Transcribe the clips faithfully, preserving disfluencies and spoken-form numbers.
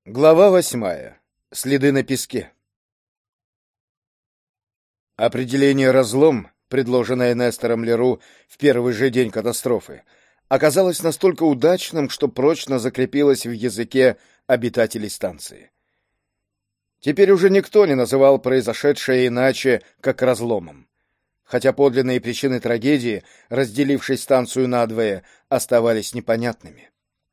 Глава восьмая. Следы на песке. Определение «разлом», предложенное Нестором Леру в первый же день катастрофы, оказалось настолько удачным, что прочно закрепилось в языке обитателей станции. Теперь уже никто не называл произошедшее иначе, как разломом, хотя подлинные причины трагедии, разделившей станцию надвое, оставались непонятными.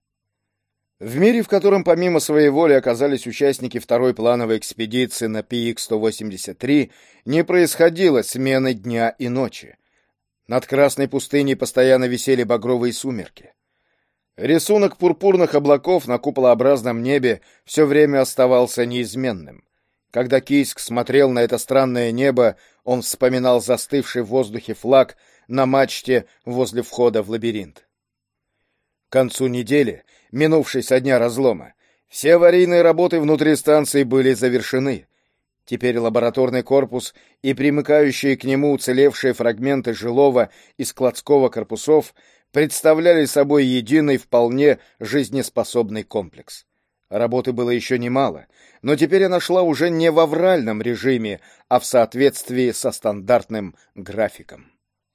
В мире, в котором помимо своей воли оказались участники второй плановой экспедиции на пи икс сто восемьдесят три, не происходило смены дня и ночи. Над Красной пустыней постоянно висели багровые сумерки. Рисунок пурпурных облаков на куполообразном небе все время оставался неизменным. Когда Кийск смотрел на это странное небо, он вспоминал застывший в воздухе флаг на мачте возле входа в лабиринт. К концу недели, минувшей со дня разлома, все аварийные работы внутри станции были завершены. Теперь лабораторный корпус и примыкающие к нему уцелевшие фрагменты жилого и складского корпусов представляли собой единый, вполне жизнеспособный комплекс. Работы было еще немало, но теперь она шла уже не в авральном режиме, а в соответствии со стандартным графиком.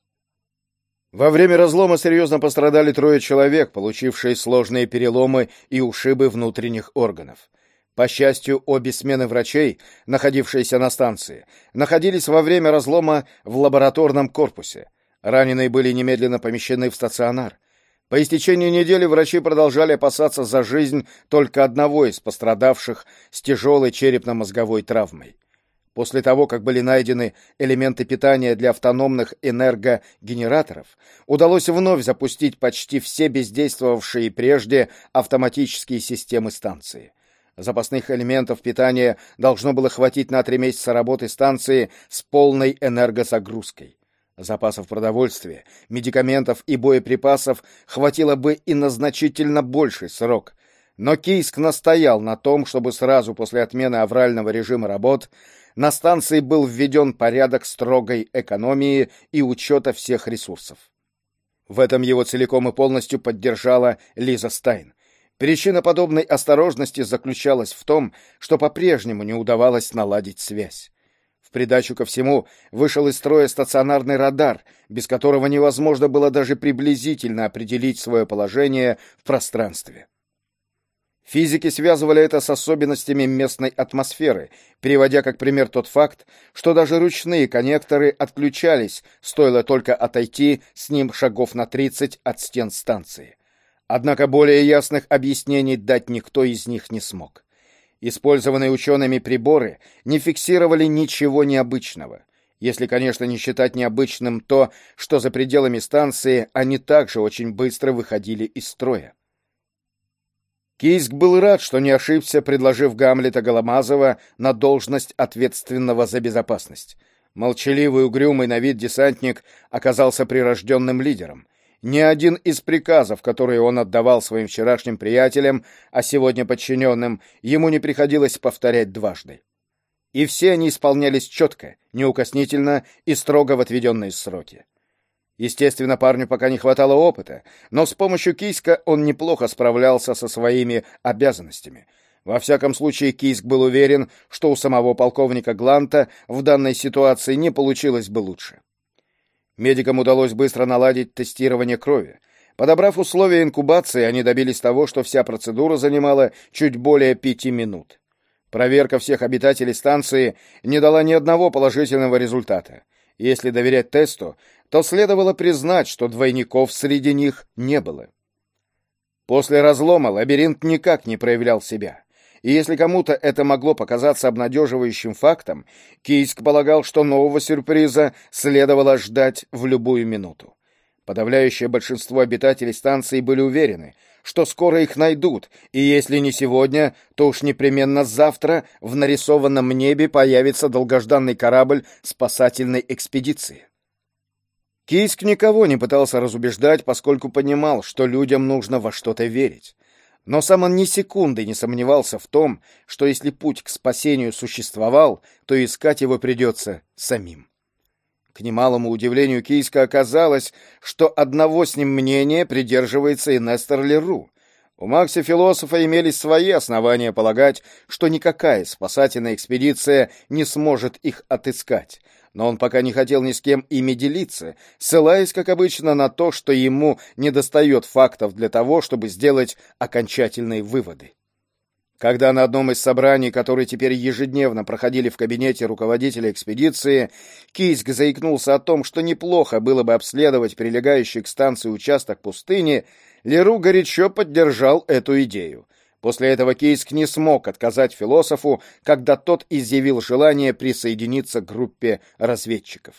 Во время разлома серьезно пострадали трое человек, получившие сложные переломы и ушибы внутренних органов. По счастью, обе смены врачей, находившиеся на станции, находились во время разлома в лабораторном корпусе. Раненые были немедленно помещены в стационар. По истечении недели врачи продолжали опасаться за жизнь только одного из пострадавших с тяжелой черепно-мозговой травмой. После того, как были найдены элементы питания для автономных энергогенераторов, удалось вновь запустить почти все бездействовавшие прежде автоматические системы станции. Запасных элементов питания должно было хватить на три месяца работы станции с полной энергозагрузкой. Запасов продовольствия, медикаментов и боеприпасов хватило бы и на значительно больший срок. Но Кийск настоял на том, чтобы сразу после отмены аврального режима работ на станции был введен порядок строгой экономии и учета всех ресурсов. В этом его целиком и полностью поддержала Лиза Стайн. Причина подобной осторожности заключалась в том, что по-прежнему не удавалось наладить связь. В придачу ко всему вышел из строя стационарный радар, без которого невозможно было даже приблизительно определить свое положение в пространстве. Физики связывали это с особенностями местной атмосферы, приводя как пример тот факт, что даже ручные коннекторы отключались, стоило только отойти с ним шагов на тридцать от стен станции. Однако более ясных объяснений дать никто из них не смог. Использованные учеными приборы не фиксировали ничего необычного, если, конечно, не считать необычным то, что за пределами станции они также очень быстро выходили из строя. Кийск был рад, что не ошибся, предложив Гамлета Голомазова на должность ответственного за безопасность. Молчаливый, угрюмый на вид десантник оказался прирожденным лидером. Ни один из приказов, которые он отдавал своим вчерашним приятелям, а сегодня подчиненным, ему не приходилось повторять дважды. И все они исполнялись четко, неукоснительно и строго в отведенные сроки. Естественно, парню пока не хватало опыта, но с помощью Кийска он неплохо справлялся со своими обязанностями. Во всяком случае, Кийск был уверен, что у самого полковника Гланта в данной ситуации не получилось бы лучше. Медикам удалось быстро наладить тестирование крови. Подобрав условия инкубации, они добились того, что вся процедура занимала чуть более пяти минут. Проверка всех обитателей станции не дала ни одного положительного результата. Если доверять тесту, то следовало признать, что двойников среди них не было. После разлома лабиринт никак не проявлял себя. И если кому-то это могло показаться обнадеживающим фактом, Кийск полагал, что нового сюрприза следовало ждать в любую минуту. Подавляющее большинство обитателей станции были уверены, что скоро их найдут, и если не сегодня, то уж непременно завтра в нарисованном небе появится долгожданный корабль спасательной экспедиции. Кийск никого не пытался разубеждать, поскольку понимал, что людям нужно во что-то верить. Но сам он ни секунды не сомневался в том, что если путь к спасению существовал, то искать его придется самим. К немалому удивлению Кийска оказалось, что одного с ним мнения придерживается и Нестор Леру. У Макси-философа имелись свои основания полагать, что никакая спасательная экспедиция не сможет их отыскать, но он пока не хотел ни с кем ими делиться, ссылаясь, как обычно, на то, что ему недостает фактов для того, чтобы сделать окончательные выводы. Когда на одном из собраний, которые теперь ежедневно проходили в кабинете руководителя экспедиции, Кийск заикнулся о том, что неплохо было бы обследовать прилегающий к станции участок пустыни, Леру горячо поддержал эту идею. После этого Кийск не смог отказать философу, когда тот изъявил желание присоединиться к группе разведчиков.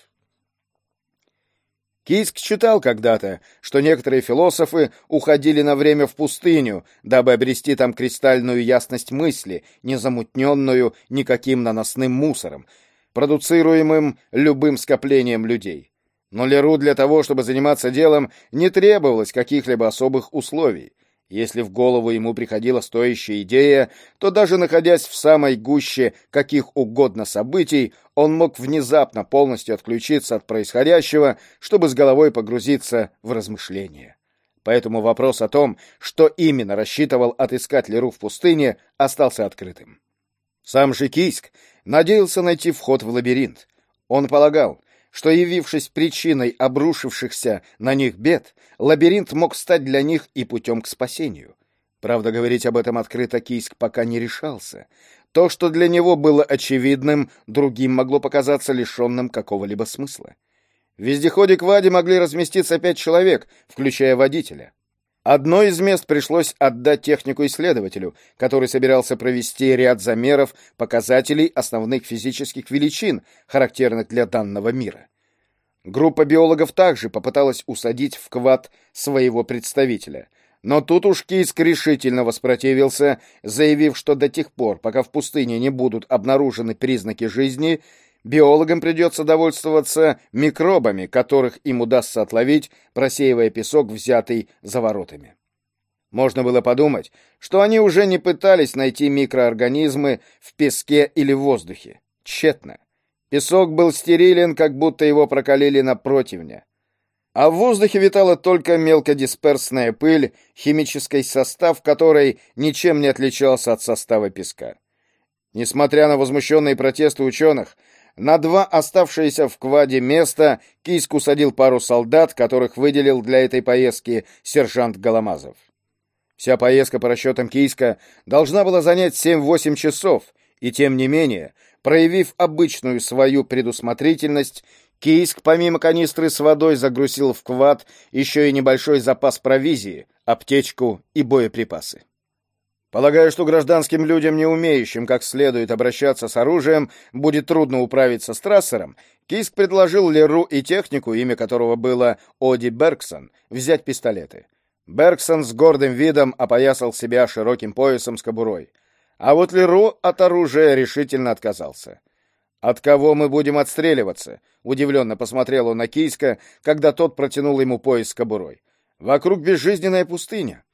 Кийск читал когда-то, что некоторые философы уходили на время в пустыню, дабы обрести там кристальную ясность мысли, не замутненную никаким наносным мусором, продуцируемым любым скоплением людей. Но Леру для того, чтобы заниматься делом, не требовалось каких-либо особых условий. Если в голову ему приходила стоящая идея, то даже находясь в самой гуще каких угодно событий, он мог внезапно полностью отключиться от происходящего, чтобы с головой погрузиться в размышления. Поэтому вопрос о том, что именно рассчитывал отыскать Леру в пустыне, остался открытым. Сам же Кийск надеялся найти вход в лабиринт. Он полагал, что, явившись причиной обрушившихся на них бед, лабиринт мог стать для них и путем к спасению. Правда, говорить об этом открыто Кийск пока не решался. То, что для него было очевидным, другим могло показаться лишенным какого-либо смысла. В вездеходе Квади могли разместиться пять человек, включая водителя. Одно из мест пришлось отдать технику-исследователю, который собирался провести ряд замеров показателей основных физических величин, характерных для данного мира. Группа биологов также попыталась усадить в квад своего представителя, но тут уж Кийск решительно воспротивился, заявив, что до тех пор, пока в пустыне не будут обнаружены признаки жизни, биологам придется довольствоваться микробами, которых им удастся отловить, просеивая песок, взятый за воротами. Можно было подумать, что они уже не пытались найти микроорганизмы в песке или в воздухе. Тщетно. Песок был стерилен, как будто его прокалили на противне. А в воздухе витала только мелкодисперсная пыль, химический состав которой ничем не отличался от состава песка. Несмотря на возмущенные протесты ученых, на два оставшиеся в кваде места Кийск усадил пару солдат, которых выделил для этой поездки сержант Голомазов. Вся поездка по расчетам Кийска должна была занять семь-восемь часов, и тем не менее, проявив обычную свою предусмотрительность, Кийск помимо канистры с водой загрузил в квад еще и небольшой запас провизии, аптечку и боеприпасы. Полагаю, что гражданским людям, не умеющим как следует обращаться с оружием, будет трудно управиться с трассером, Кийск предложил Леру и технику, имя которого было Оди Бергсон, взять пистолеты. Бергсон с гордым видом опоясал себя широким поясом с кобурой. А вот Леру от оружия решительно отказался. «От кого мы будем отстреливаться?» — удивленно посмотрел он на Кийска, когда тот протянул ему пояс с кобурой. «Вокруг безжизненная пустыня.